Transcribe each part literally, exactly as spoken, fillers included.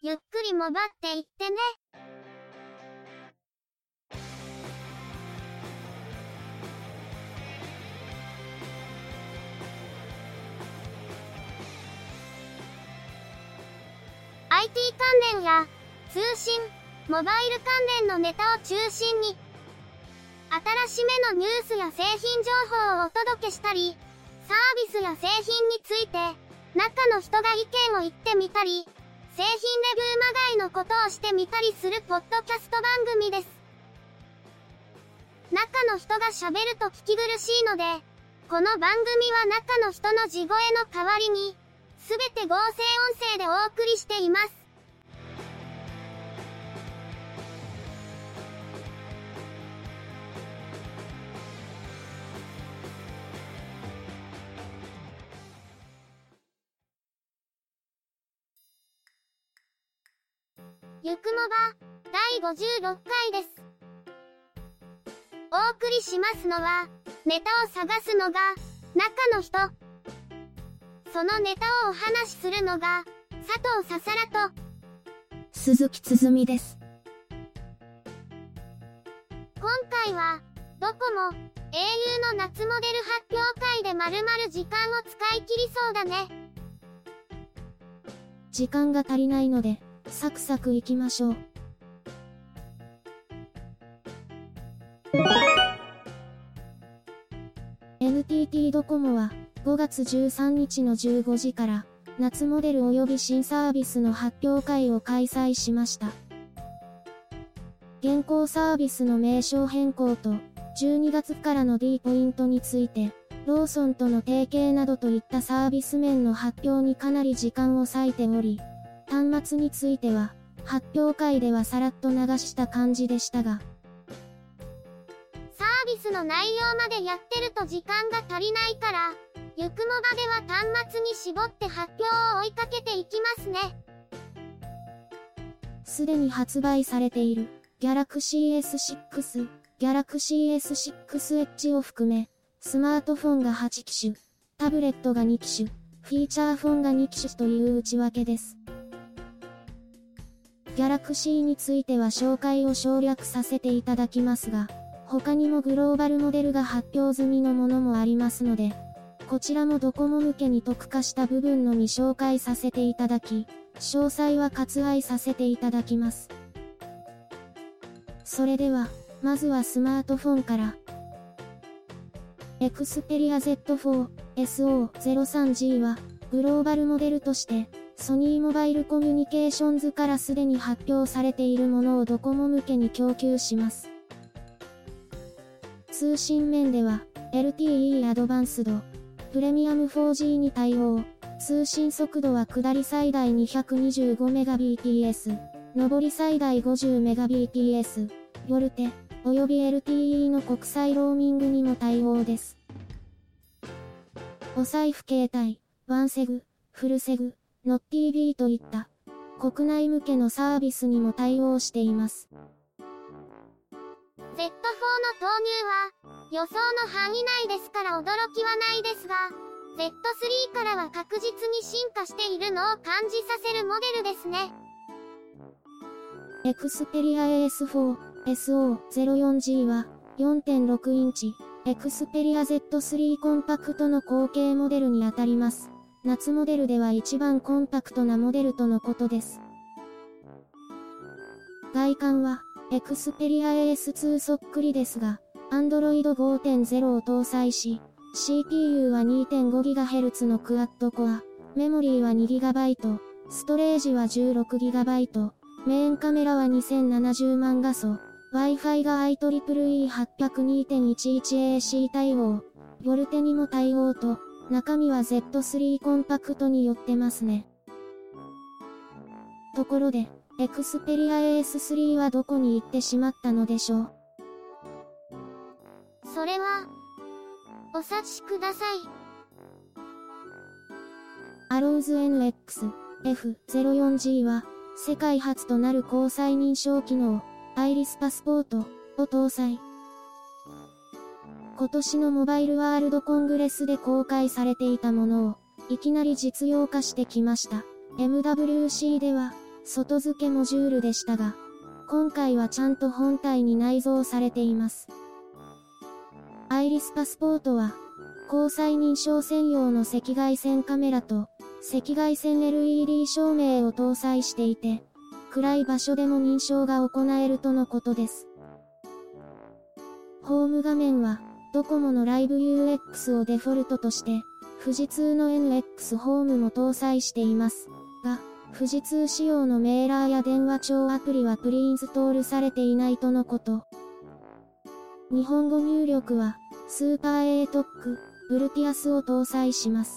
ゆっくりもばっていってね。アイティー 関連や通信、モバイル関連のネタを中心に、新しめのニュースや製品情報をお届けしたり、サービスや製品について、中の人が意見を言ってみたり、製品レビューまがいのことをしてみたりするポッドキャスト番組です。中の人が喋ると聞き苦しいので、この番組は中の人の地声の代わりに、すべて合成音声でお送りしています。ゆくもばだいごじゅうろっかいです。お送りしますのは、ネタを探すのが中の人。そのネタをお話しするのが佐藤ささらと鈴木つづみです。 今回はドコモ エーユー の夏モデル発表会でまるまる時間を使い切りそうだね。 時間が足りないのでサクサクいきましょう。エヌティーティー ドコモはごがつじゅうさんにちのじゅうごじから夏モデル及び新サービスの発表会を開催しました。現行サービスの名称変更とじゅうにがつからの D ポイントについてローソンとの提携などといったサービス面の発表にかなり時間を割いており、端末については発表会ではさらっと流した感じでしたが、 サービスの内容までやってると時間が足りないから、ゆくもばでは端末に絞って発表を追いかけていきますね。 すでに発売されている Galaxy エスシックス、Galaxy エスシックス エッジ を含め、スマートフォンがはちきしゅ、タブレットがにきしゅ、フィーチャーフォンがにきしゅという内訳です。Galaxy については紹介を省略させていただきますが、他にもグローバルモデルが発表済みのものもありますので、こちらもドコモ向けに特化した部分のみ紹介させていただき、詳細は割愛させていただきます。それでは、まずはスマートフォンから。Xperia ゼットフォー エスオーゼロさんジー は、グローバルモデルとして、ソニーモバイルコミュニケーションズからすでに発表されているものをドコモ向けに供給します。通信面では、エルティーイー アドバンスド、プレミアム フォージー に対応、通信速度は下り最大 にひゃくにじゅうごメガビーピーエス、上り最大 ごじゅうメガビーピーエス、ヨルテ、および エルティーイー の国際ローミングにも対応です。お財布携帯、ワンセグ、フルセグ、ノッティービー といった国内向けのサービスにも対応しています。 ゼットフォー の投入は予想の範囲内ですから驚きはないですが、ゼットスリー からは確実に進化しているのを感じさせるモデルですね。 Xperia エーエスフォー エスオーゼロよんジー は よんてんろく インチ、Xperia ゼットスリー コンパクトの後継モデルにあたります。夏モデルでは一番コンパクトなモデルとのことです。外観は、Xperia エーエスツー そっくりですが、Android ごてんゼロ を搭載し、シーピーユー は にてんごギガヘルツ のクアッドコア、メモリーは にギガバイト、ストレージは じゅうろくギガバイト、メインカメラはにせんななじゅうまん画素、Wi-Fi が アイトリプルイーはちぜろ にてんいちいちエーシー 対応、ヨルテにも対応と、中身は ゼットスリー コンパクトに寄ってますね。ところで、Xperia エーエススリー はどこに行ってしまったのでしょう。 それは、お察しください。 アローズ エヌエックス エフゼロよんジー は、世界初となる交際認証機能、アイリスパスポートを搭載。今年のモバイルワールドコングレスで公開されていたものを、いきなり実用化してきました。エムダブリューシー では、 外付けモジュールでしたが、今回はちゃんと本体に内蔵されています。アイリスパスポートは、交際認証専用の赤外線カメラと、赤外線 エルイーディー 照明を搭載していて、暗い場所でも認証が行えるとのことです。ホーム画面は、ドコモのライブ ユーエックス をデフォルトとして、富士通の エヌエックス ホームも搭載していますが、富士通仕様のメーラーや電話帳アプリはプリインストールされていないとのこと。日本語入力は、スーパー エートック、ブルティアスを搭載します。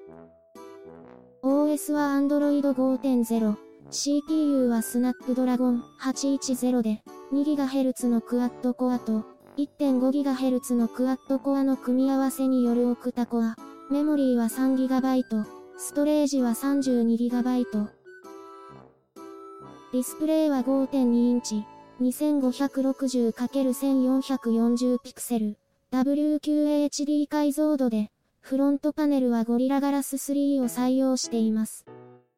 オーエス は アンドロイドごてんゼロ、シーピーユー はスナップドラゴンはちひゃくで、にギガヘルツ のクアッドコアと、いってんごギガヘルツ のクアッドコアの組み合わせによるオクタコア。メモリーは さんギガバイト、ストレージは さんじゅうにギガバイト。ディスプレイは ごてんにインチ、にせんごひゃくろくじゅうかけるせんよんひゃくよんじゅうピクセル、ダブリューキューエイチディー 解像度で、フロントパネルはゴリラガラススリーを採用しています。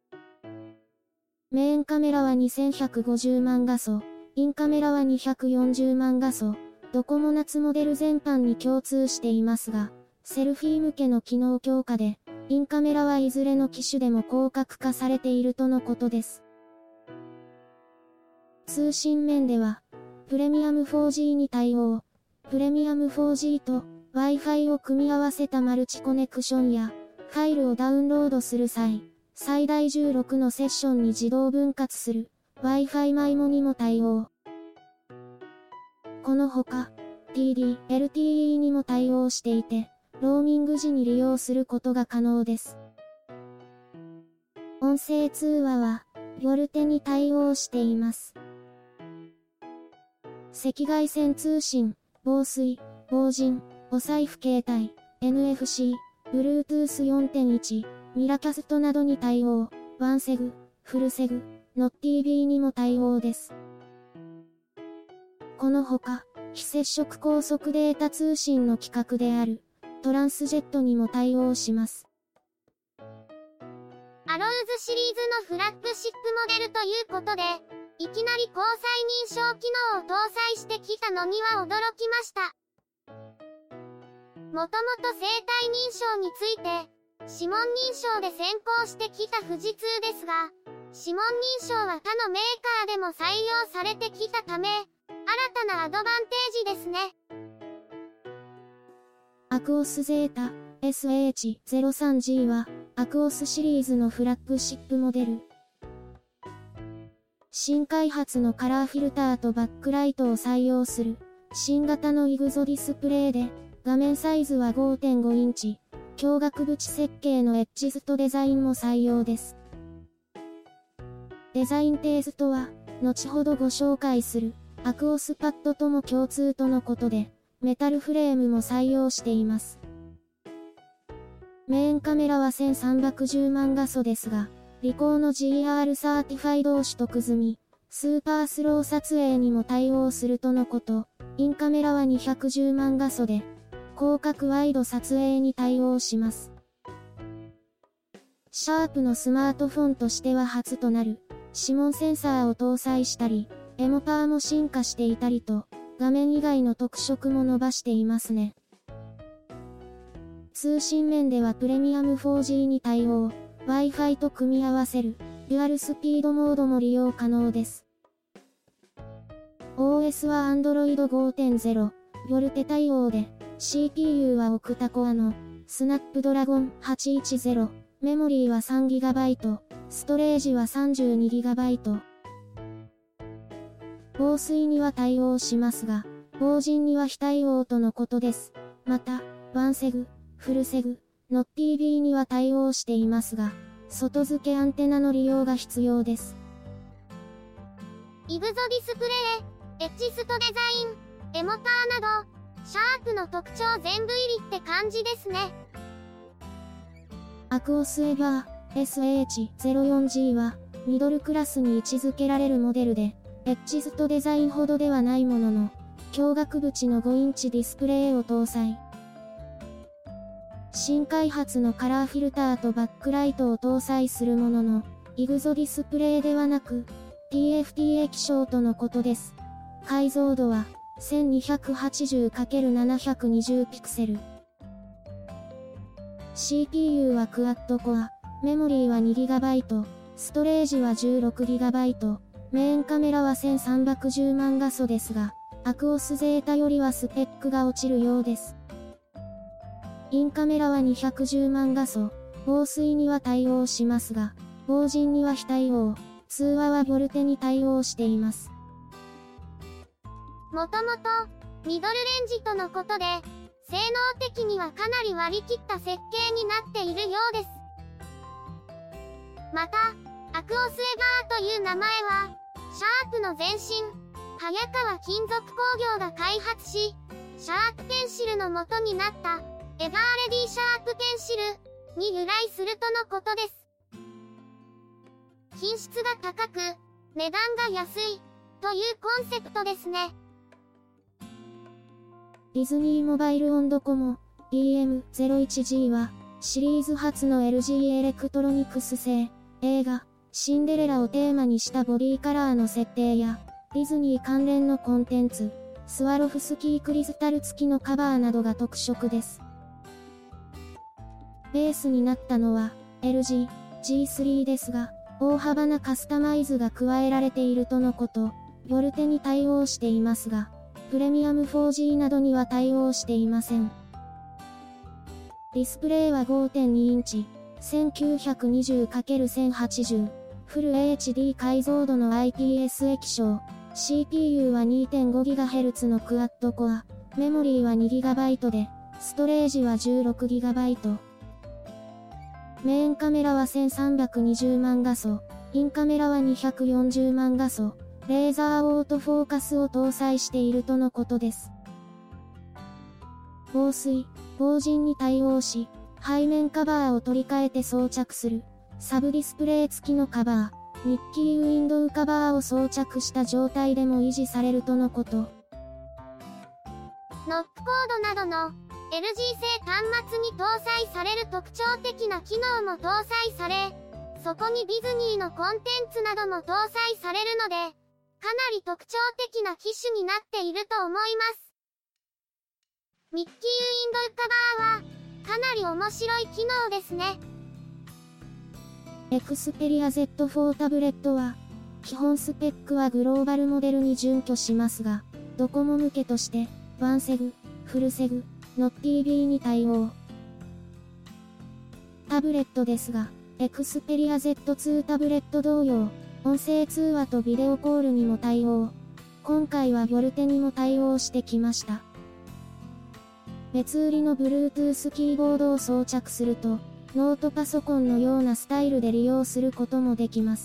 メインカメラはにせんひゃくごじゅうまん画素、インカメラはにひゃくよんじゅうまん画素、ドコモ夏モデル全般に共通していますが、セルフィー向けの機能強化で、インカメラはいずれの機種でも広角化されているとのことです。通信面では、プレミアム フォージー に対応、プレミアム フォージー と Wi-Fi を組み合わせたマルチコネクションや、ファイルをダウンロードする際、最大じゅうろくのセッションに自動分割する Wi-Fi マイモにも対応。このほか、ティーディー、エルティーイー にも対応していて、ローミング時に利用することが可能です。音声通話は、ボルテに対応しています。赤外線通信、防水、防塵、お財布携帯、エヌエフシー、Bluetooth よんてんいち、ミラキャストなどに対応、ワンセグ、フルセグ、ノッティービー にも対応です。このほか、非接触高速データ通信の規格である、トランスジェットにも対応します。 アローズシリーズのフラッグシップモデルということで、いきなり交際認証機能を搭載してきたのには驚きました。もともと生体認証について、指紋認証で先行してきた富士通ですが、指紋認証は他のメーカーでも採用されてきたため、新たなアドバンテージですね。 アクオスゼータ エスエイチゼロさんジー はアクオスシリーズのフラッグシップモデル。新開発のカラーフィルターとバックライトを採用する新型のイグゾディスプレイで画面サイズは ごてんごインチ、強額縁設計のエッジズとデザインも採用です。デザインテイストは後ほどご紹介するアクオスパッドとも共通とのことで、メタルフレームも採用しています。メインカメラはせんさんびゃくじゅうまん画素ですが、リコーの ジーアール サーティファイドを取得済み、スーパースロー撮影にも対応するとのこと。インカメラはにひゃくじゅうまん画素で、広角ワイド撮影に対応します。シャープのスマートフォンとしては初となる、指紋センサーを搭載したり、エモパーも進化していたりと、画面以外の特色も伸ばしていますね。通信面ではプレミアム フォージー に対応、Wi-Fi と組み合わせる、デュアルスピードモードも利用可能です。オーエス は アンドロイドごてんゼロ、ボルテ対応で、シーピーユー はオクタコアの、スナップドラゴンはちひゃく、メモリーは さんギガバイト、ストレージは さんじゅうにギガバイト。防水には対応しますが、防塵には非対応とのことです。また、ワンセグ、フルセグ、ノッティービー には対応していますが、外付けアンテナの利用が必要です。 イグゾディスプレイ、エッジストデザイン、エモパーなど、シャープの特徴全部入りって感じですね。 アクオスエバー エスエイチゼロよんジー はミドルクラスに位置づけられるモデルで、エッジストデザインほどではないものの、強額縁のごインチディスプレイを搭載。新開発のカラーフィルターとバックライトを搭載するものの、 イグゾディスプレイではなく、ティーエフティー 液晶とのことです。解像度は せんにひゃくはちじゅうかけるななひゃくにじゅう ピクセル。シーピーユー はクアッドコア、メモリーは にギガバイト、ストレージは じゅうろくギガバイト、メインカメラはせんさんびゃくじゅうまん画素ですが、アクオスゼータよりはスペックが落ちるようです。インカメラはにひゃくじゅうまん画素、防水には対応しますが、防塵には非対応、通話はボルテに対応しています。 もともと、ミドルレンジとのことで、性能的にはかなり割り切った設計になっているようです。また、アクオスエバーという名前は、シャープの前身、早川金属工業が開発し、シャープペンシルの元になった、エバーレディシャープペンシルに由来するとのことです。品質が高く、値段が安い、というコンセプトですね。 ディズニーモバイルオンドコモ ディーエムゼロいちジー は、シリーズ初の エルジー エレクトロニクス製、映画、シンデレラをテーマにしたボディカラーの設定や、ディズニー関連のコンテンツ、スワロフスキークリスタル付きのカバーなどが特色です。ベースになったのは、エルジー、ジースリー ですが、大幅なカスタマイズが加えられているとのこと、ボルテに対応していますが、プレミアム フォージー などには対応していません。ディスプレイは ごてんに インチ、せんきゅうひゃくにじゅうかけるせんはちじゅう、フル エイチディー 解像度の アイピーエス 液晶、シーピーユー は にてんごギガヘルツ のクアッドコア、メモリーは にギガバイト で、ストレージは じゅうろくギガバイト。メインカメラはせんさんびゃくにじゅうまん画素、インカメラはにひゃくよんじゅうまん画素、レーザーオートフォーカスを搭載しているとのことです。防水、防塵に対応し、背面カバーを取り替えて装着する、サブディスプレイ付きのカバー、ミッキーウィンドウカバーを装着した状態でも維持されるとのこと。ノックコードなどの エルジー 製端末に搭載される特徴的な機能も搭載され、そこにディズニーのコンテンツなども搭載されるので、かなり特徴的な機種になっていると思います。ミッキーウィンドウカバーは、かなり面白い機能ですね。 エクスペリア ゼットフォー タブレットは、基本スペックはグローバルモデルに準拠しますが、ドコモ向けとして、ワンセグ、フルセグ、ノッティービー に対応。タブレットですが、エクスペリア ゼットツー タブレット同様、音声通話とビデオコールにも対応。今回はボルテにも対応してきました。別売りの Bluetooth キーボードを装着すると、ノートパソコンのようなスタイルで利用することもできます。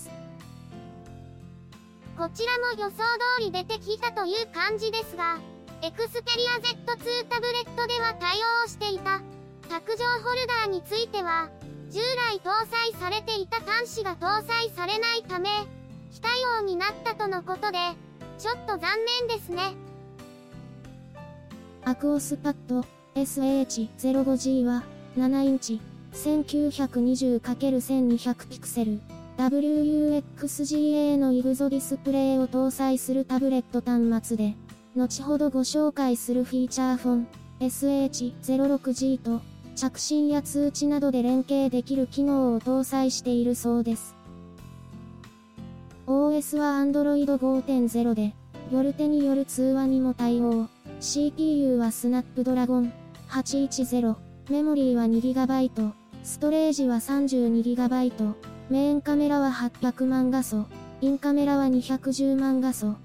こちらも予想通り出てきたという感じですが、エクスペリア ゼットツー タブレットでは対応していた、卓上ホルダーについては、従来搭載されていた端子が搭載されないため、非対応になったとのことで、ちょっと残念ですね。 アクオスパッド エスエイチゼロごジー はななインチ、せんきゅうひゃくにじゅうかけるせんにひゃく ピクセル、ダブリューユーエックスジーエー のイグゾディスプレイを搭載するタブレット端末で、後ほどご紹介するフィーチャーフォン エスエイチゼロろくジー と着信や通知などで連携できる機能を搭載しているそうです。オーエス は アンドロイドごてんゼロ で、ボルテによる通話にも対応。シーピーユー はスナップドラゴンはちいちゼロ、メモリーは にギガバイト、ストレージは さんじゅうにギガバイト、メインカメラははっぴゃくまん画素、インカメラはにひゃくじゅうまん画素。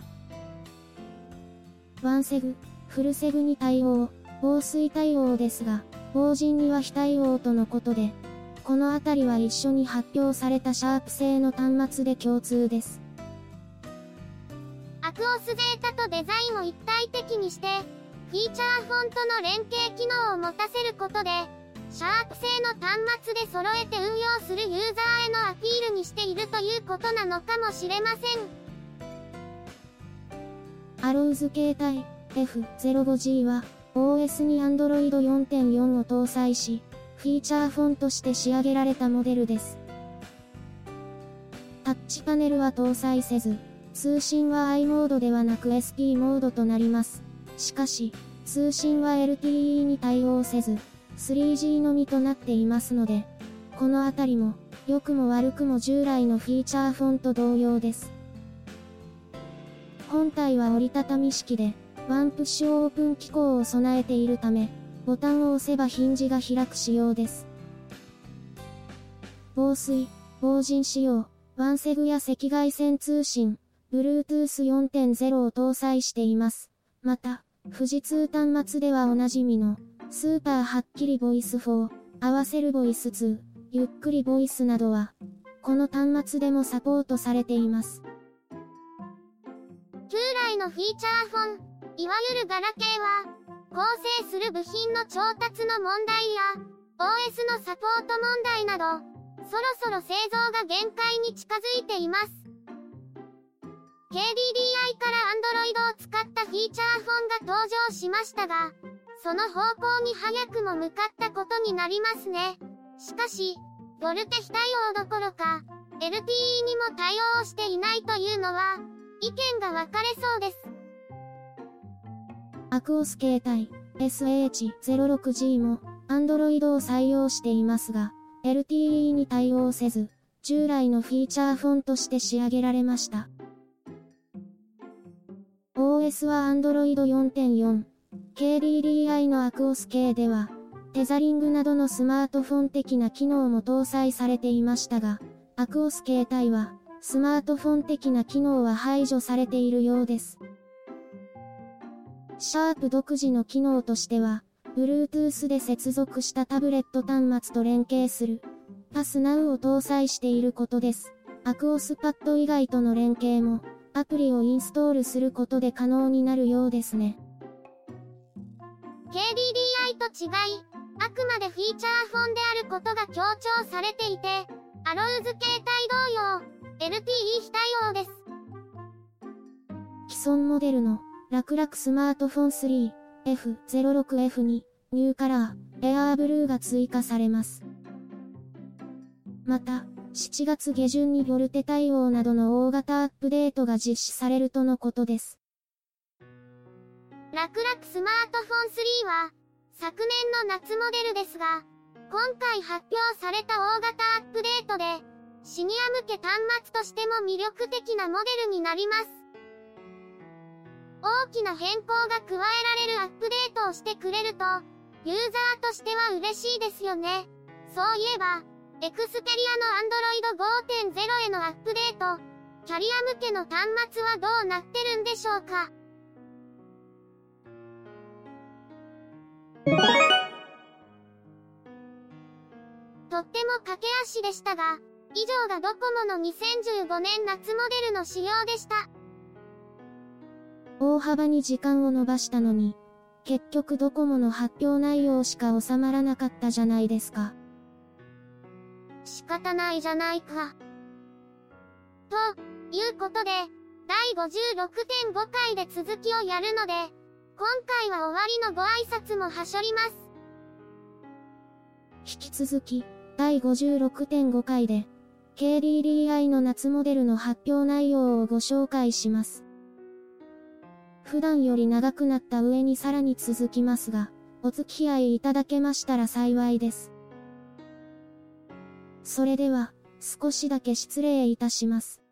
ワンセグ、フルセグに対応、防水対応ですが、防塵には非対応とのことで、このあたりは一緒に発表されたシャープ製の端末で共通です。 アクオスデータとデザインを一体的にして、フィーチャーフォントの連携機能を持たせることで、シャープ製の端末で揃えて運用するユーザーへのアピールにしているということなのかもしれません。 アローズ携帯 エフゼロごジー は オーエス に アンドロイドよんてんよん を搭載し、フィーチャーフォンとして仕上げられたモデルです。 ッチパネルは搭載せず、通信は アイ モードではなく エスピー モードとなります。しかし、通信は エルティーイー に対応せず、スリージー のみとなっていますので、このあたりも、良くも悪くも従来のフィーチャーフォンと同様です。本体は折りたたみ式で、ワンプッシュオープン機構を備えているため、ボタンを押せばヒンジが開く仕様です。防水、防塵仕様、ワンセグや赤外線通信、ブルートゥース よんてんゼロ を搭載しています。また、富士通端末ではおなじみの、スーパーはっきりボイスフォー、合わせるボイスツー、ゆっくりボイスなどは、この端末でもサポートされています。 旧来のフィーチャーフォン、いわゆるガラケーは、構成する部品の調達の問題や、オーエス のサポート問題など、そろそろ製造が限界に近づいています。ケーディーディーアイ から Android を使ったフィーチャーフォンが登場しましたが、その方向に早くも向かったことになりますね。しかし、ボルテ非対応どころか、エルティーイー にも対応していないというのは、意見が分かれそうです。 アクオス携帯 エスエイチゼロろくジー も Android を採用していますが、エルティーイー に対応せず、従来のフィーチャーフォンとして仕上げられました。オーエス は Android よんてんよん、ケーディーディーアイ のアクオス系では、テザリングなどのスマートフォン的な機能も搭載されていましたが、アクオス携帯は、スマートフォン的な機能は排除されているようです。シャープ独自の機能としては、Bluetooth で接続したタブレット端末と連携する、パスナウを搭載していることです。アクオスパッド以外との連携も、アプリをインストールすることで可能になるようですね。 ケーディーディーアイ と違い、あくまでフィーチャーフォンであることが強調されていて、アローズ携帯同様、エルティーイー 非対応です。 既存モデルの、ラクラクスマートフォン スリーエフゼロろくエフ に、ニューカラー、エアーブルーが追加されます。また、しちがつ下旬にボルテ対応などの大型アップデートが実施されるとのことです。 ラクラクスマートフォンスリーは、昨年の夏モデルですが、今回発表された大型アップデートで、シニア向け端末としても魅力的なモデルになります。大きな変更が加えられるアップデートをしてくれると、ユーザーとしては嬉しいですよね。そういえば、エクスペリアの Android ごてんゼロ へのアップデート、キャリア向けの端末はどうなってるんでしょうか。とっても駆け足でしたが、以上がドコモのにせんじゅうごねん夏モデルの仕様でした。 大幅に時間を延ばしたのに、結局ドコモの発表内容しか収まらなかったじゃないですか。 仕方ないじゃないか。ということで、だいごじゅうろくてんごかいで続きをやるので、今回は終わりのご挨拶もはしょります。 引き続き、だいごじゅうろくてんごかいで、ケーディーディーアイ の夏モデルの発表内容をご紹介します。普段より長くなった上にさらに続きますが、お付き合いいただけましたら幸いです。それでは、少しだけ失礼いたします。